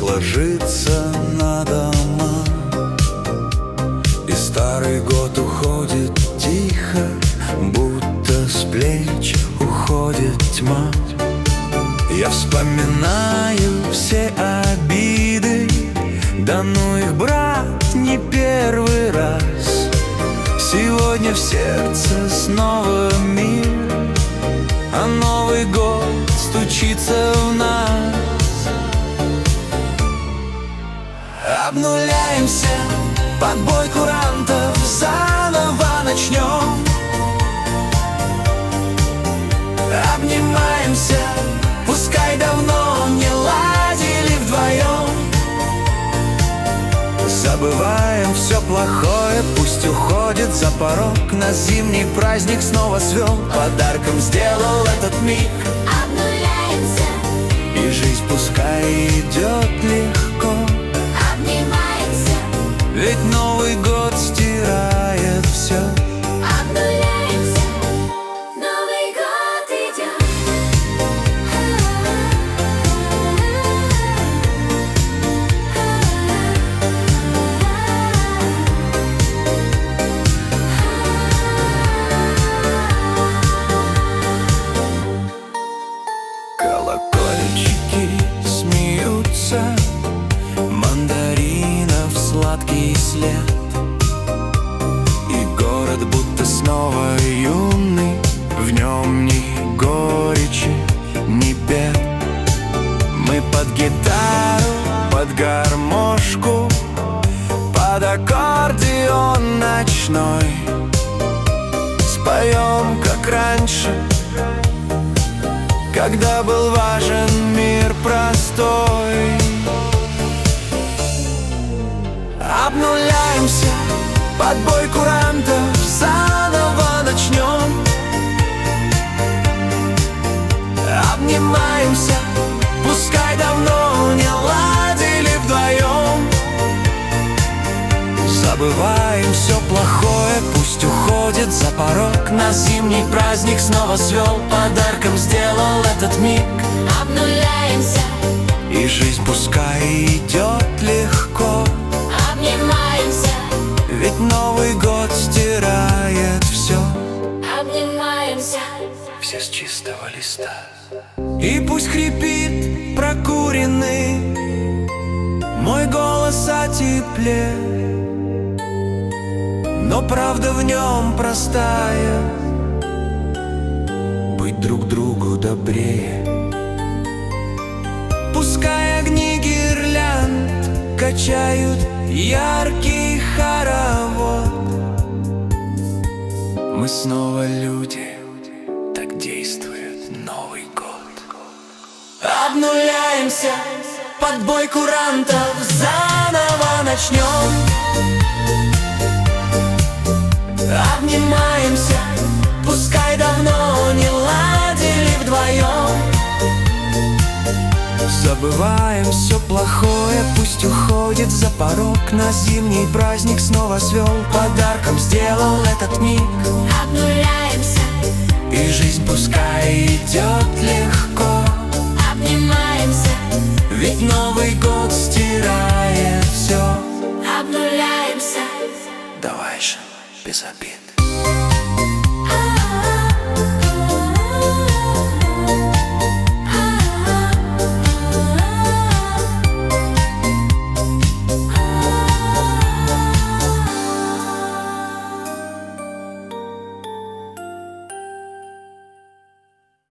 ложится на дома, и старый год уходит тихо, будто с плеч уходит тьма. Я вспоминаю все обиды, да ну их, брат, не первый раз. Сегодня в сердце снова мир, а Новый год стучится в нас. Обнуляемся, под бой курантов заново начнем. Обнимаемся, пускай давно не ладили вдвоем. Забываем все плохое, пусть уходит за порог. Нас зимний праздник снова свел, подарком сделал этот миг. Обнуляемся, и жизнь пускай идет легко. обнимаемся, Ведь Новый год стирает все. обнуляемся, Новый год идет. Колокольчики смеются, мандаринов сладкий след, и город будто снова юный, в нем ни горечи, ни бед. Мы под гитару, под гармошку, под аккордеон ночной споем, как раньше, когда был важен мир простой. Обнуляемся, под бой курантов заново начнем. Обнимаемся, пускай давно не ладили вдвоем. Забываем все плохое, пусть уходит за порог. Нас зимний праздник снова свел, подарком сделал этот миг. Обнуляемся, И жизнь пускай идет легко, обнимаемся, ведь Новый год стирает все. обнимаемся, Все с чистого листа. И пусть хрипит прокуренный мой голос о тепле, но правда в нем простая: быть друг другу добрее. Пускай огни гирлянд качают яркий хоровод, мы снова люди, так действует Новый год. Обнуляемся, под бой курантов заново начнем. Обнимаемся, пускай давно не ладили вдвоем. Забываем все плохое, пусть уходит за порог. Нас зимний праздник снова свел, подарком сделал этот миг. обнуляемся, И жизнь пускай идет легко, обнимаемся, ведь Новый год стирает все. обнуляемся. Давай же, без обид.